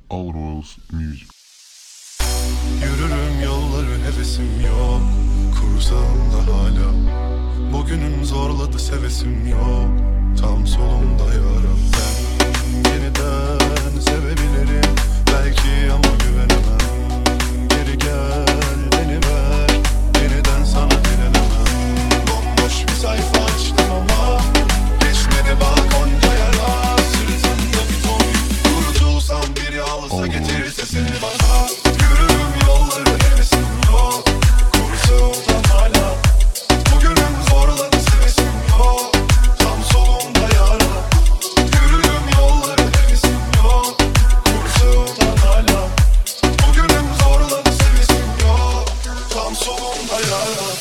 All Royals Music. Yürürüm yolları hevesim yok, kursağımda hala. Bugünüm zorladı sevesim yok, tam solumda yaram. Ben yeniden sevebilirim belki ama güvenemem. Geri gel beni ver, yeniden sana direnemem. Bomboş bir sayfa açtım ama geçmedi balkonca yara. Sırtımda bir ton yük, kurtulsam biri alsa getirirse seni bana. Yürürüm yolları hevesim yok, kursağımda hala. Bugünüm zorladı sevesim yok, tam solumda yara. Yürürüm yolları hevesim yok, kursağımda hala. Bugünüm zorladı sevesim yok, tam solumda yara.